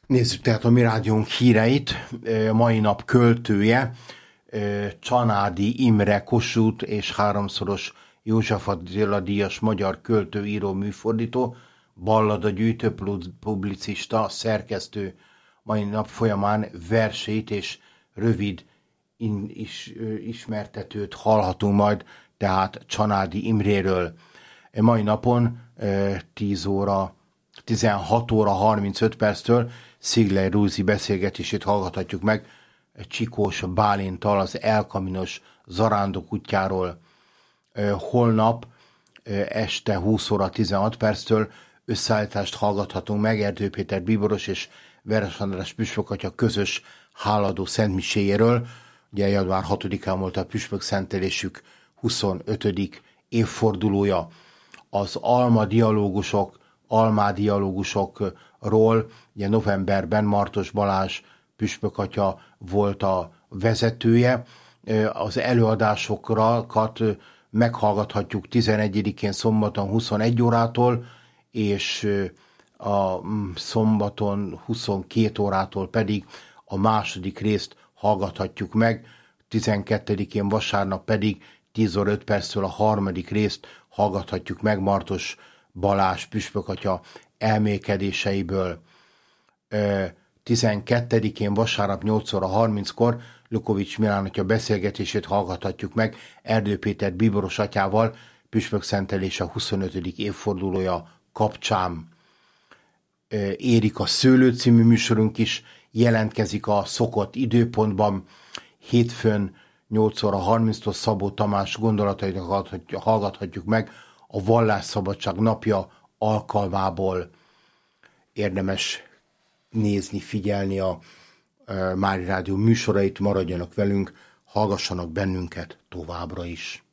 Nézzük tehát a mi rádiónk híreit. Mai nap költője Csanádi Imre, Kossuth és háromszoros József Attila díjas magyar költő, író, műfordító, balladagyűjtő, publicista, szerkesztő. Mai nap folyamán versét és rövid ismertetőt hallhatunk majd, tehát Csanádi Imréről. Mai napon 16 óra 35 perctől Szigley Rózi beszélgetését hallgathatjuk meg Csikós Bálinttal az El Caminos zarándok útjáról. Holnap este 20 óra 16 perctől összeállítást hallgathatunk meg Erdő Péter bíboros és Veres András püspökatya közös háladó szentmiséjéről. Ugye január 6-án volt a püspök szentelésük 25. évfordulója. Az Almá dialógusokról ugye novemberben Martos Balázs püspökatya volt a vezetője. Az előadásokat meghallgathatjuk 11-én szombaton 21 órától, és a szombaton 22 órától pedig a második részt hallgathatjuk meg, 12-én vasárnap pedig 10 óra 5 perctől a harmadik részt hallgathatjuk meg Martos Balázs püspökatya elmélkedéseiből. 12-én vasárnap 8 óra 30-kor Lukovics Milán atya beszélgetését hallgathatjuk meg Erdő Péter bíboros atyával, püspök szentelése 25. évfordulója kapcsán. Érik a szőlő című műsorunk is jelentkezik a szokott időpontban. Hétfőn 8 óra 30-tól Szabó Tamás gondolatait hallgathatjuk meg a Vallásszabadság napja alkalmából. Érdemes nézni, figyelni a Mária Rádió műsorait, maradjanak velünk, hallgassanak bennünket továbbra is.